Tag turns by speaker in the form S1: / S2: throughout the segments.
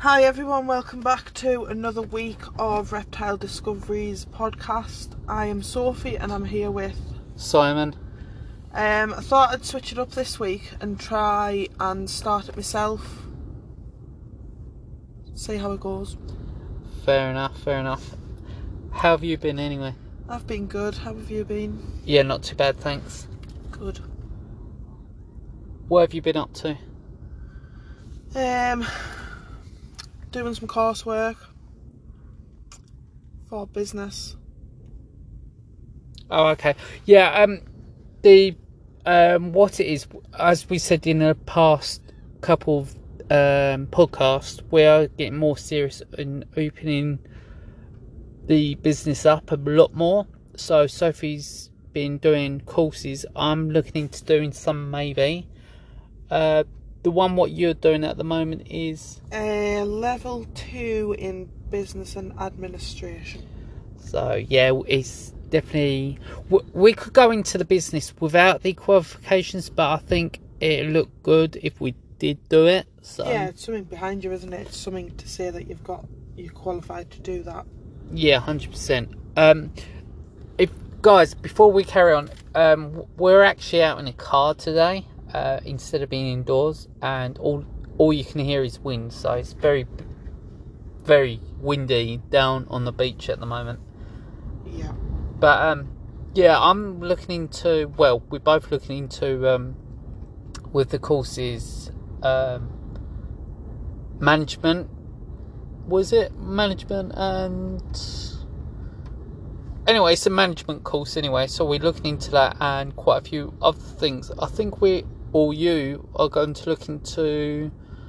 S1: Hi everyone, welcome back to another week of Reptile Discoveries podcast. I am Sophie and I'm here with
S2: Simon.
S1: I thought I'd switch it up this week and try and start it myself. See how it goes.
S2: Fair enough. How have you been anyway?
S1: I've been good, how have you been?
S2: Yeah, not too bad, thanks.
S1: Good.
S2: What have you been up to?
S1: Doing some coursework for business.
S2: Oh, okay. Yeah, what it is, as we said in the past couple of podcasts, we are getting more serious in opening the business up a lot more. So Sophie's been doing courses. I'm looking into doing some maybe. The one what you're doing at the moment is
S1: Level 2 in business and administration.
S2: So yeah, it's definitely, we could go into the business without the qualifications, but I think it looked good if we did do it. So
S1: yeah, it's something behind you, isn't it? It's something to say that you're qualified to do that.
S2: Yeah, 100%. If guys, before we carry on, we're actually out in a car today instead of being indoors, and all you can hear is wind. So it's very, very windy down on the beach at the moment.
S1: Yeah.
S2: But yeah, I'm looking into. Well, we're both looking into with the courses, management. Was it management and? Anyway, it's a management course anyway, so we're looking into that and quite a few other things. I think you are going to look into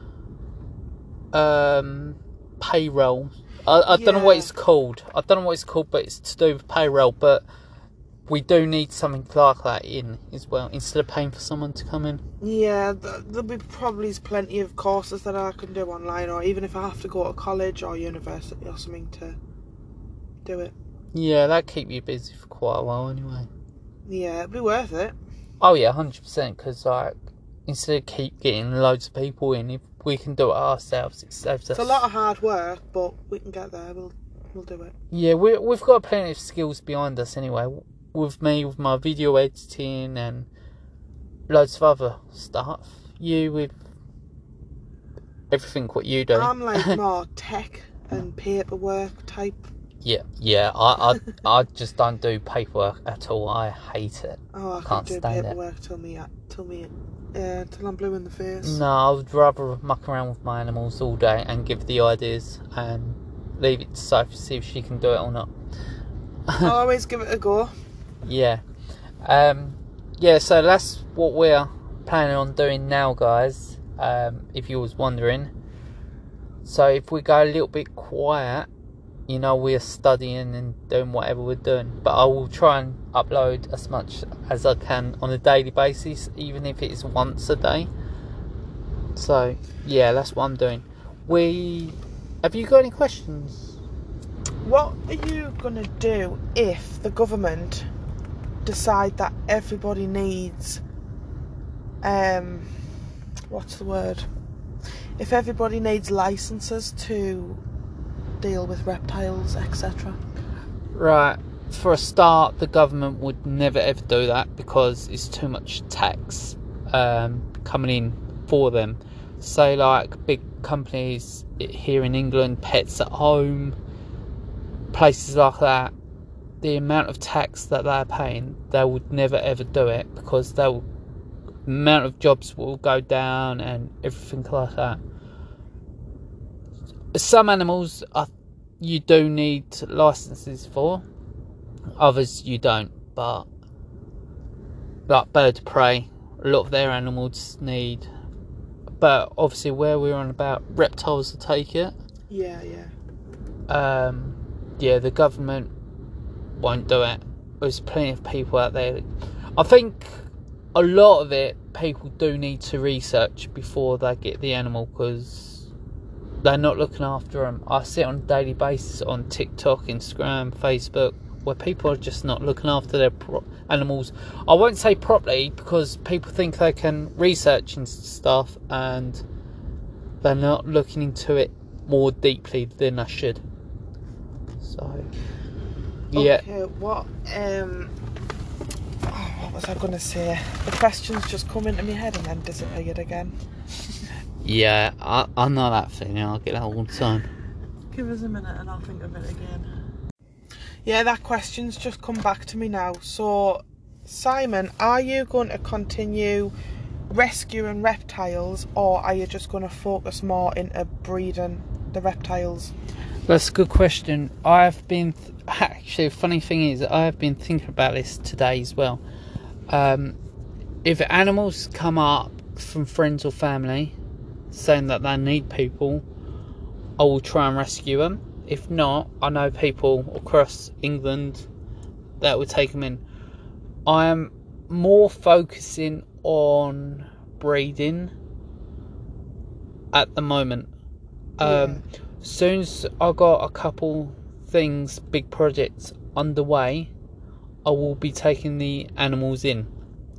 S2: payroll. I don't know what it's called. But it's to do with payroll. But we do need something like that in as well, instead of paying for someone to come in.
S1: Yeah, there'll be probably plenty of courses that I can do online, or even if I have to go to college or university or something to do it.
S2: Yeah, that'd keep you busy for quite a while anyway.
S1: Yeah, it'd be worth it.
S2: Oh yeah, 100%. Because instead of keep getting loads of people in, if we can do it ourselves, it saves us.
S1: It's a lot of hard work, but we can get there. We'll do it.
S2: Yeah, we've got plenty of skills behind us anyway. With me, with my video editing and loads of other stuff. You with everything what you do.
S1: I'm like more tech and paperwork type.
S2: Yeah. I just don't do paperwork at all. I hate it.
S1: Oh, I
S2: can't
S1: do
S2: stand
S1: paperwork till I'm blue in the face.
S2: No, I would rather muck around with my animals all day and give the ideas and leave it to Sophie, see if she can do it or not.
S1: I'll always give it a go.
S2: Yeah. So that's what we're planning on doing now, guys. If you was wondering. So if we go a little bit quiet, we're studying and doing whatever we're doing. But I will try and upload as much as I can on a daily basis, even if it's once a day. So yeah, that's what I'm doing. Have you got any questions?
S1: What are you gonna do if the government decide that everybody needs if everybody needs licenses to deal with reptiles, etc.?
S2: Right, for a start, the government would never ever do that because it's too much tax coming in for them. Say like big companies here in England, Pets at Home, places like that, the amount of tax that they're paying, they would never ever do it because the amount of jobs will go down and everything like that. Some animals you do need licenses for, others you don't, but like bird of prey, a lot of their animals need, but obviously where we're on about reptiles to take it.
S1: Yeah.
S2: The government won't do it. There's plenty of people out there. I think a lot of it, people do need to research before they get the animal because they're not looking after them. I see it on a daily basis on TikTok, Instagram, Facebook, where people are just not looking after their animals. I won't say properly because people think they can research and stuff and they're not looking into it more deeply than I should. So, yeah.
S1: Okay, what was I going to say? The questions just come into my head and then disappeared again.
S2: Yeah, I know that feeling. I get that all the time.
S1: Give us a minute and I'll think of it again. Yeah, that question's just come back to me now. So, Simon, are you going to continue rescuing reptiles, or are you just going to focus more into breeding the reptiles?
S2: That's a good question. Actually, the funny thing is, I have been thinking about this today as well. If animals come up from friends or family saying that they need people, I will try and rescue them. If not, I know people across England that will take them in. I am more focusing on breeding at the moment. Soon as I got a couple things, big projects underway, I will be taking the animals in.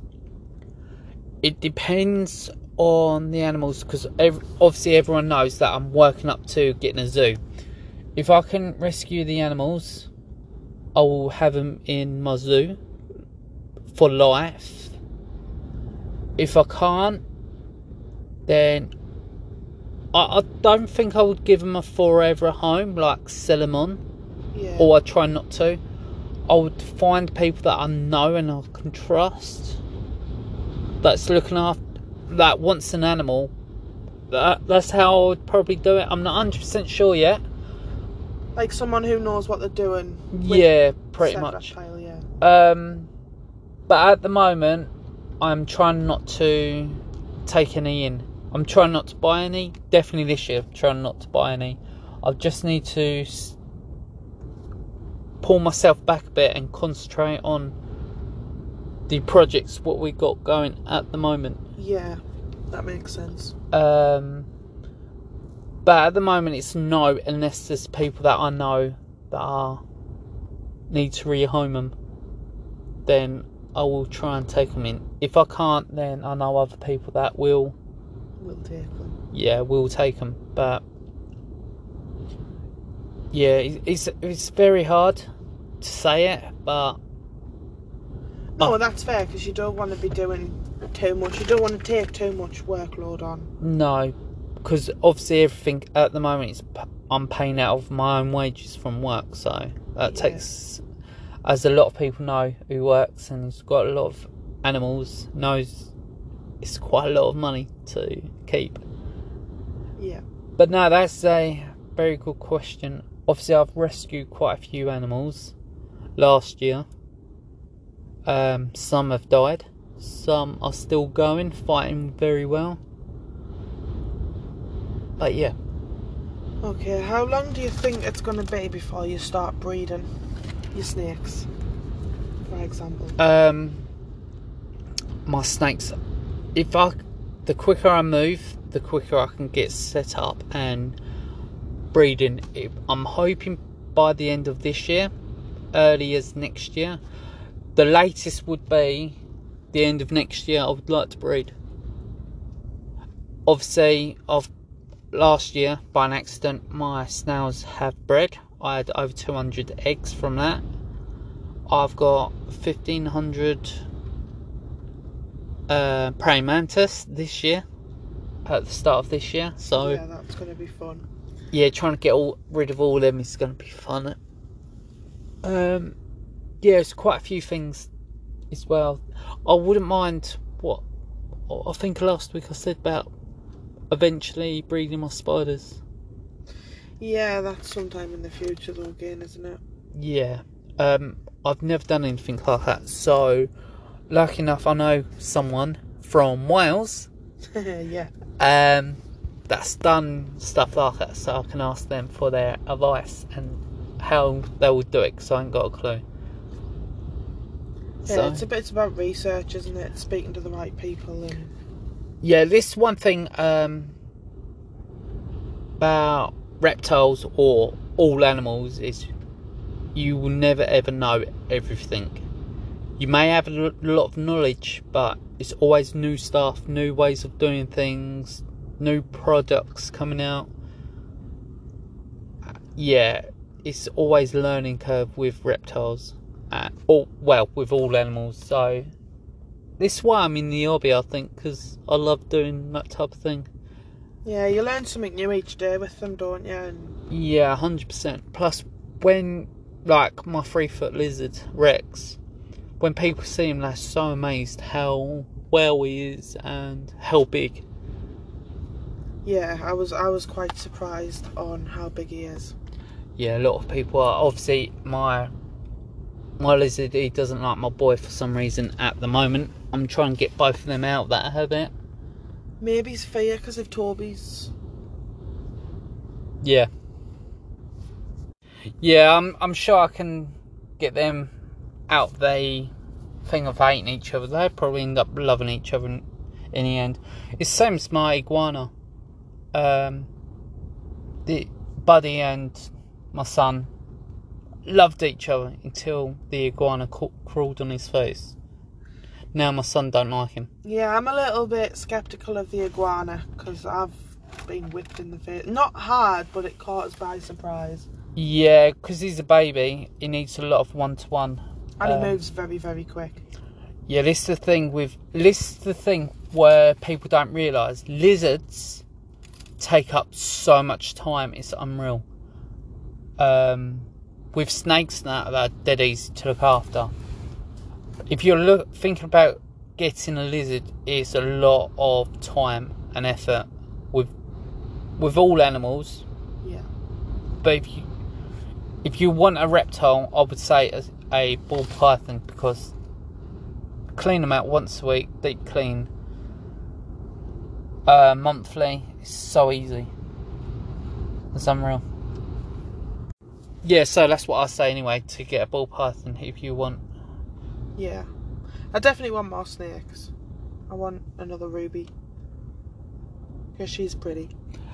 S2: It depends on the animals, because obviously everyone knows that I'm working up to getting a zoo. If I can rescue the animals, I will have them in my zoo for life. If I can't, then I don't think I would give them a forever home, like sell them on, or I try not to. I would find people that I know and I can trust, that's looking after, that wants an animal. That's how I would probably do it. I'm not 100% sure yet.
S1: Like someone who knows what they're doing.
S2: Yeah, pretty much.
S1: Reptile, yeah.
S2: But at the moment, I'm trying not to take any in. I'm trying not to buy any. Definitely this year, I'm trying not to buy any. I just need to pull myself back a bit and concentrate on the projects what we got going at the moment.
S1: Yeah, that makes sense.
S2: But at the moment it's no, unless there's people that I know that need to rehome them, then I will try and take them in. If I can't, then I know other people that will
S1: take them.
S2: Yeah, we'll take them. But yeah, it's very hard to say it, but
S1: no, that's fair, because you don't want to be doing too much. You don't want to take too much workload on.
S2: No, because obviously everything at the moment I'm paying out of my own wages from work, so that takes, as a lot of people know who works and has got a lot of animals, knows it's quite a lot of money to keep.
S1: Yeah.
S2: But no, that's a very good question. Obviously I've rescued quite a few animals last year. Some have died, some are still going, fighting very well. But yeah.
S1: Okay, how long do you think it's going to be before you start breeding your snakes, for example?
S2: My snakes, the quicker I move, the quicker I can get set up and breeding. I'm hoping by the end of this year, early as next year. The latest would be the end of next year. I would like to breed. Obviously, last year, by an accident, my snails have bred. I had over 200 eggs from that. I've got 1,500 praying mantis this year, at the start of this year. So
S1: yeah, that's going to be fun.
S2: Yeah, trying to get rid of all of them is going to be fun. Yeah, it's quite a few things as well. I wouldn't mind what I think last week I said about eventually breeding my spiders.
S1: Yeah, that's sometime in the future though again, isn't it?
S2: Yeah. I've never done anything like that. So, lucky enough, I know someone from Wales.
S1: Yeah.
S2: That's done stuff like that, so I can ask them for their advice and how they would do it, because I ain't got a clue.
S1: Yeah, so, it's about research, isn't it? Speaking to the right people and...
S2: Yeah, this one thing about reptiles or all animals is you will never ever know everything. You may have a lot of knowledge, but it's always new stuff, new ways of doing things, new products coming out. yeah, it's always a learning curve with reptiles. With all animals. So this is why I'm in the hobby, I think, because I love doing that type of thing.
S1: Yeah, you learn something new each day with them, don't you? And...
S2: yeah, 100%. Plus, when, like, my 3-foot lizard, Rex, when people see him, they're so amazed how well he is and how big.
S1: Yeah, I was quite surprised on how big he is.
S2: Yeah, a lot of people are. Obviously, my lizard, he doesn't like my boy for some reason at the moment. I'm trying to get both of them out of that habit.
S1: Maybe it's fear because of Toby's.
S2: Yeah. Yeah, I'm sure I can get them out the thing of hating each other. They'll probably end up loving each other in the end. It's the same as my iguana. The Buddy and my son loved each other until the iguana crawled on his face. Now my son don't like him.
S1: Yeah, I'm a little bit sceptical of the iguana because I've been whipped in the face. Not hard, but it caught us by surprise.
S2: Yeah, because he's a baby, he needs a lot of one-to-one.
S1: And he moves very, very quick.
S2: Yeah, this is the thing where people don't realise. Lizards take up so much time, it's unreal. With snakes now, they're dead easy to look after. If you're thinking about getting a lizard, it's a lot of time and effort with all animals.
S1: Yeah.
S2: But if you want a reptile, I would say a ball python, because clean them out once a week, deep clean, monthly. It's so easy. It's unreal. Yeah, so that's what I say anyway, to get a ball python if you want.
S1: Yeah. I definitely want more snakes. I want another Ruby. Because she's pretty.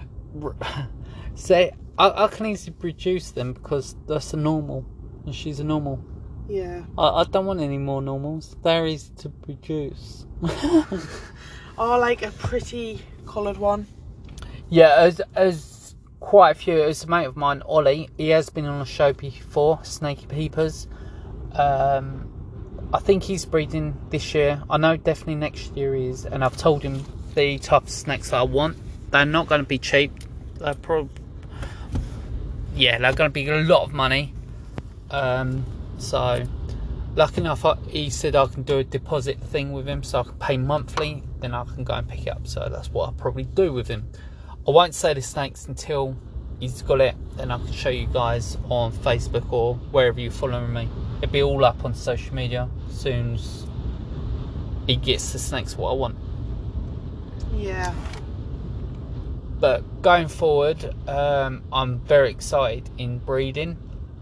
S2: So I can easily produce them because that's a normal. And she's a normal.
S1: Yeah.
S2: I don't want any more normals. They're easy to produce.
S1: Or like a pretty coloured one.
S2: Yeah, as quite a few. As a mate of mine, Ollie, he has been on a show before, Snaky Peepers. I think he's breeding this year. I know definitely next year he is, and I've told him the type of snakes that I want. They're not going to be cheap. They're going to be a lot of money. So, lucky enough, he said I can do a deposit thing with him, so I can pay monthly, then I can go and pick it up. So that's what I'll probably do with him. I won't say the snakes until he's got it, then I can show you guys on Facebook or wherever you're following me. It'll be all up on social media as soon as he gets the snakes what I want.
S1: Yeah.
S2: But going forward, I'm very excited in breeding,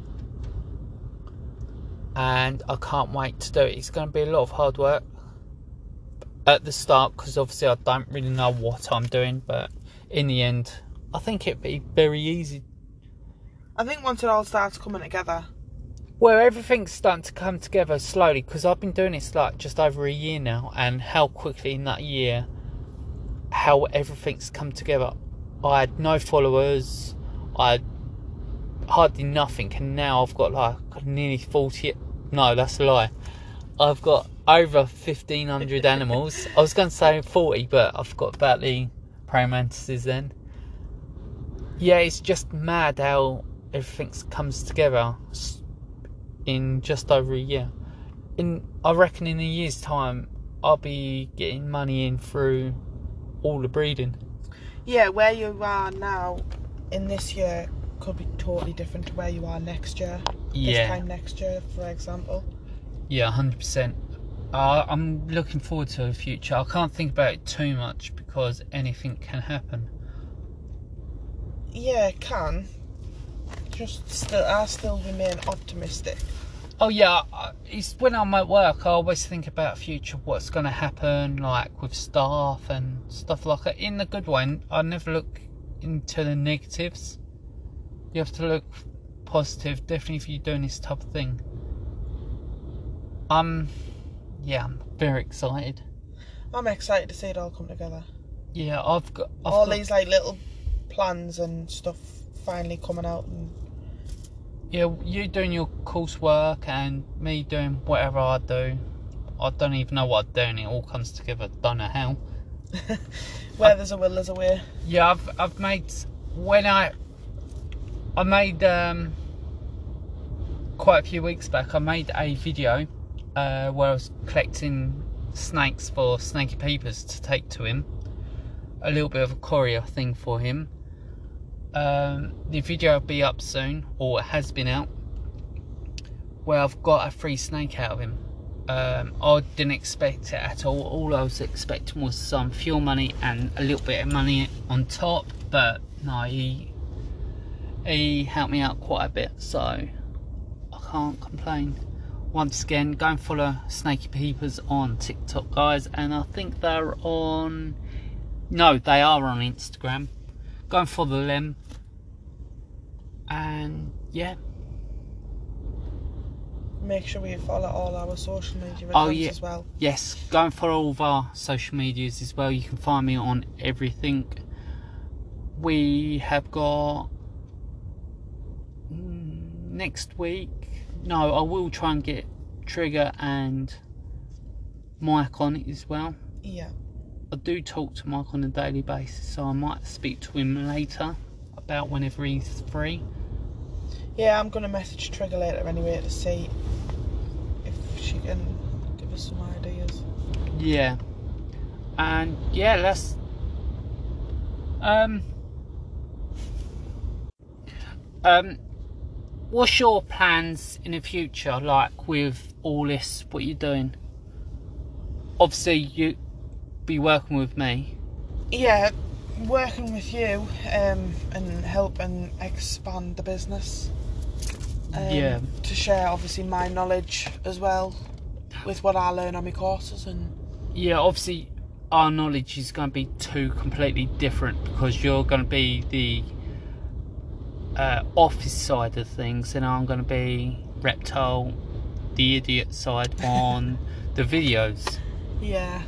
S2: and I can't wait to do it. It's going to be a lot of hard work at the start because obviously I don't really know what I'm doing, but in the end I think it'd be very easy.
S1: I think once it all starts coming together.
S2: Well, everything's starting to come together slowly because I've been doing this like just over a year now, and how quickly in that year how everything's come together. I had no followers, I had hardly nothing, and now I've got like nearly 40. No, that's a lie. I've got over 1,500 animals. I was going to say 40, but I forgot about the praying mantises then. Yeah, it's just mad how everything comes together in just over a year. I reckon in a year's time I'll be getting money in through all the breeding.
S1: Yeah, where you are now in this year could be totally different to where you are next year.
S2: Yeah.
S1: This time next year, for example.
S2: Yeah, 100%. I'm looking forward to the future. I can't think about it too much because anything can happen.
S1: Yeah, it can. I still remain optimistic.
S2: Oh yeah, it's when I'm at work, I always think about future, what's going to happen, like with staff and stuff like that. In the good way, I never look into the negatives. You have to look positive, definitely if you're doing this type of thing. I'm very excited.
S1: I'm excited to see it all come together.
S2: Yeah, I've got
S1: these like little plans and stuff finally coming out and
S2: Yeah, you doing your coursework and me doing whatever I do. I don't even know what I'm doing. It all comes together. Don't know how.
S1: Where there's a will, there's a way.
S2: Yeah, I've made I made quite a few weeks back. I made a video where I was collecting snakes for Snaky Peepers to take to him. A little bit of a courier thing for him. The video will be up soon, or it has been out, where I've got a free snake out of him. I didn't expect it at all. All I was expecting was some fuel money and a little bit of money on top, but no, he helped me out quite a bit, so I can't complain. Once again, go and follow Snaky Peepers on TikTok, guys, and I think they're on... No, they are on Instagram. Go and follow them. And yeah.
S1: Make sure we follow all our social media accounts as well.
S2: Yes, go and follow all of our social medias as well. You can find me on everything. We have got next week. No, I will try and get Trigger and Mike on it as well.
S1: Yeah.
S2: I do talk to Mike on a daily basis, so I might speak to him later about whenever he's free.
S1: Yeah, I'm going to message Trigger later anyway to see if she can give us some ideas.
S2: Yeah. And yeah, let's... what's your plans in the future, like with all this, what you're doing? Obviously, you be working with me.
S1: Yeah, working with you and helping expand the business.
S2: Yeah.
S1: To share obviously my knowledge as well with what I learn on my courses. And
S2: yeah, obviously our knowledge is going to be two completely different, because you're going to be the office side of things and I'm going to be Reptile, the idiot side on the videos.
S1: Yeah.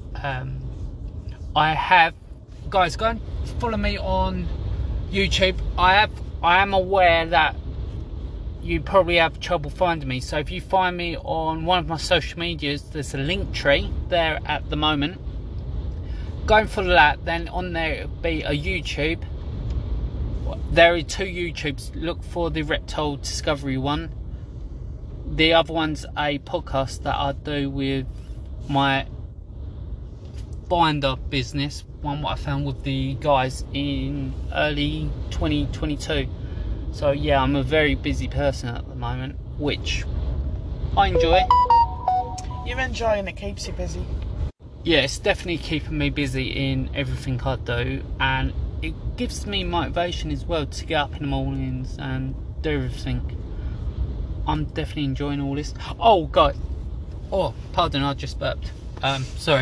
S2: I have, guys, go and follow me on YouTube. I am aware that you probably have trouble finding me, so if you find me on one of my social medias, there's a link tree there at the moment. Go and follow that. Then on there it'll be a YouTube. There are two YouTubes. Look for the Reptile Discovery one. The other one's a podcast that I do with my binder business, one what I found with the guys in early 2022. So yeah, I'm a very busy person at the moment, which I enjoy.
S1: You're enjoying it, keeps you busy.
S2: Yeah, it's definitely keeping me busy in everything I do, and it gives me motivation as well to get up in the mornings and do everything. I'm definitely enjoying all this. Oh God, oh pardon, I just burped. Sorry.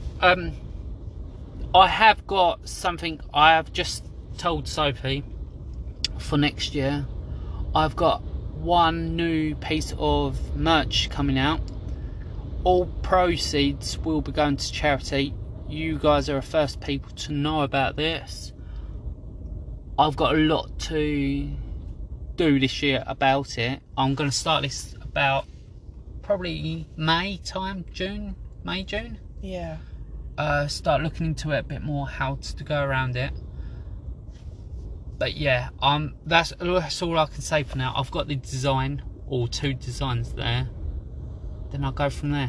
S2: I have got something I have just told Sophie for next year. I've got one new piece of merch coming out. All proceeds will be going to charity. You guys are the first people to know about this. I've got a lot to do this year about it. I'm going to start this about probably May time, May, June.
S1: Yeah.
S2: Start looking into it a bit more, how to go around it. But yeah, that's all I can say for now. I've got the design, or two designs there. Then I'll go from there.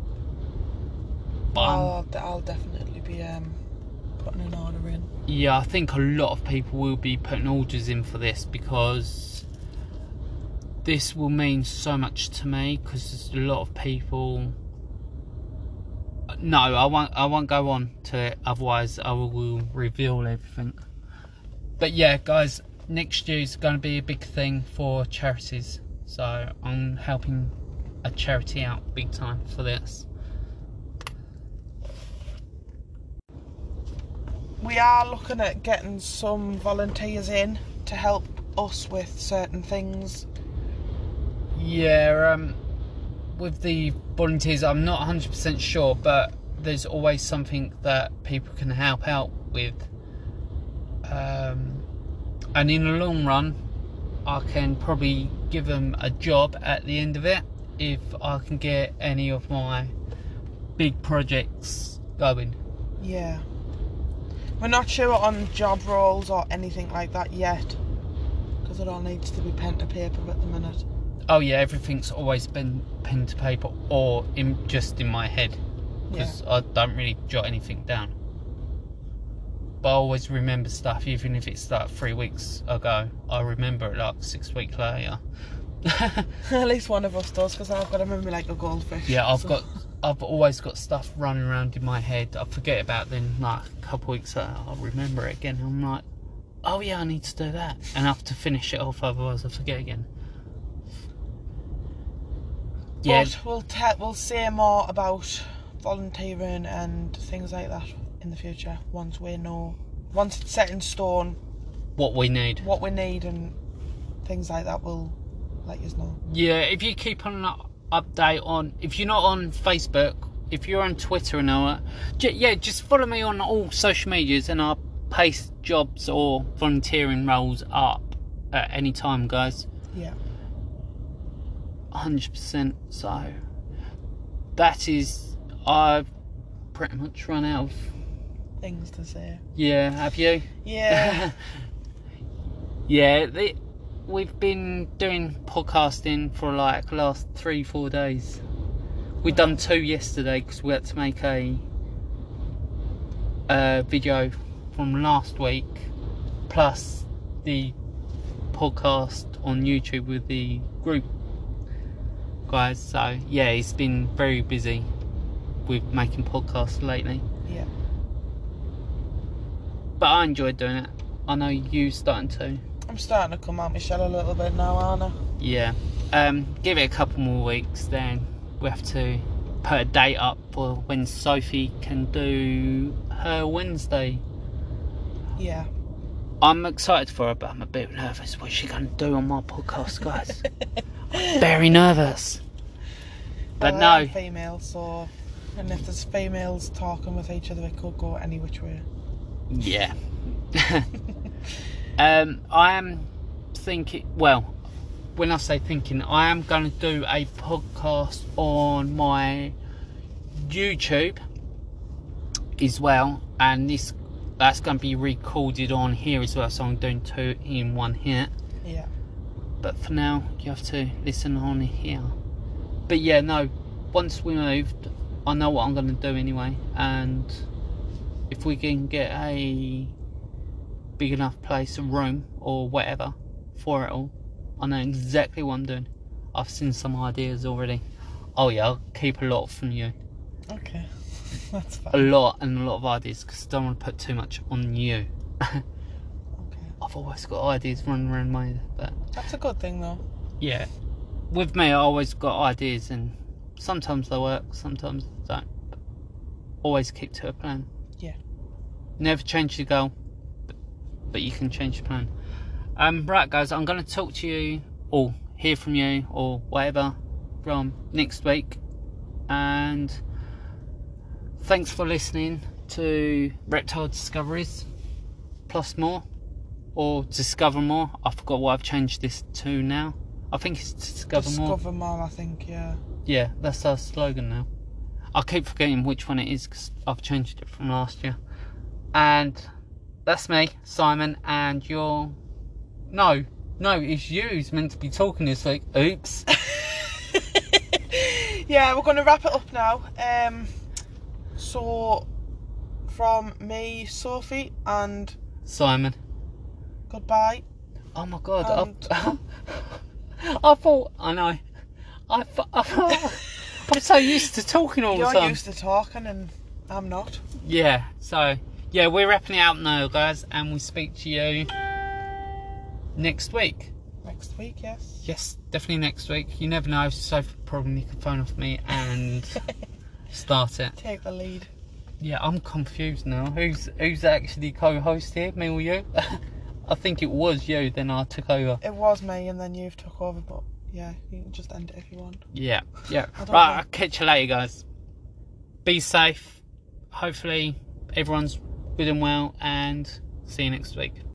S2: But
S1: I'll definitely be putting an order in.
S2: Yeah, I think a lot of people will be putting orders in for this, because this will mean so much to me, because there's a lot of people... No, I won't go on to it, otherwise I will reveal everything. But yeah, guys, next year is going to be a big thing for charities, so I'm helping a charity out big time for this.
S1: We are looking at getting some volunteers in to help us with certain things.
S2: Yeah, with the volunteers, I'm not 100% sure, but there's always something that people can help out with. And in the long run, I can probably give them a job at the end of it if I can get any of my big projects going.
S1: Yeah. We're not sure on job roles or anything like that yet, because it all needs to be pen to paper at the minute.
S2: Oh yeah, everything's always been pen to paper or just in my head, because I don't really jot anything down. But I always remember stuff, even if it's like 3 weeks ago. I remember it like 6 weeks later.
S1: At least one of us does, because I've got to remember like a goldfish.
S2: Yeah, I've always got stuff running around in my head. I forget about then, like a couple of weeks later, I'll remember it again. I'm like, oh yeah, I need to do that, and I have to finish it off, otherwise I forget again. Yeah,
S1: but we'll say more about volunteering and things like that in the future once it's set in stone
S2: what we need
S1: and things like that. We'll let you know. Yeah,
S2: if you keep on an update on, if you're not on Facebook, if you're on Twitter and all that, just follow me on all social medias, and I'll paste jobs or volunteering roles up at any time, guys.
S1: Yeah,
S2: 100%. So that is, I've pretty much run out of
S1: things to say.
S2: Yeah, have you?
S1: Yeah.
S2: Yeah, we've been doing podcasting for like the last 3-4 days. We've done 2 yesterday because we had to make a video from last week, plus the podcast on YouTube with the group guys. So yeah, it's been very busy with making podcasts lately.
S1: Yeah.
S2: But I enjoyed doing it. I know you starting to.
S1: I'm starting to come out my shell a little bit now, aren't I?
S2: Yeah. Give it a couple more weeks, then we have to put a date up for when Sophie can do her Wednesday.
S1: Yeah.
S2: I'm excited for her, but I'm a bit nervous. What's she going to do on my podcast, guys? I'm very nervous. But
S1: well,
S2: no.
S1: I'm female, so... And if there's females talking with each other, it could go any which way.
S2: Yeah. I am thinking, well, when I say thinking, I am going to do a podcast on my YouTube as well, and that's going to be recorded on here as well, so I'm doing 2 in 1 here.
S1: Yeah. But
S2: for now, you have to listen on here. But yeah, no, once we moved, I know what I'm going to do anyway, and if we can get a big enough place, a room or whatever for it all, I know exactly what I'm doing. I've seen some ideas already. Oh yeah, I'll keep a lot from you.
S1: Okay, that's fine.
S2: A lot of ideas, because I don't want to put too much on you.
S1: Okay.
S2: I've always got ideas running around my head, but
S1: that's a good thing though.
S2: Yeah, with me I always got ideas, and sometimes they work, sometimes they don't. But always keep to a plan.
S1: Yeah.
S2: Never change your goal, but you can change your plan. Right guys, I'm going to talk to you or hear from you or whatever from next week, and thanks for listening to Reptile Discoveries plus more, or Discover More. I forgot what I've changed this to now. I think it's Discover More.
S1: Discover More, I think, yeah.
S2: Yeah, that's our slogan now. I keep forgetting which one it is because I've changed it from last year. And that's me, Simon, and you're... No, it's you who's meant to be talking this week. Oops.
S1: Yeah, we're going to wrap it up now. So, from me, Sophie, and...
S2: Simon.
S1: Goodbye.
S2: Oh my God.
S1: And...
S2: I know. I'm so used to talking all the time.
S1: You're used to talking and I'm not.
S2: Yeah, so... Yeah, we're wrapping it up now, guys, and we'll speak to you next week.
S1: Next week, yes.
S2: Yes, definitely next week. You never know, Sophie probably nick a phone off me and start it.
S1: Take the lead.
S2: Yeah, I'm confused now. Who's actually co-host here, me or you? I think it was you, then I took over.
S1: It was me, and then you've took over, but yeah, you can just end it if you want.
S2: Yeah. Right, I'll catch you later, guys. Be safe. Hopefully everyone's good and well, and see you next week.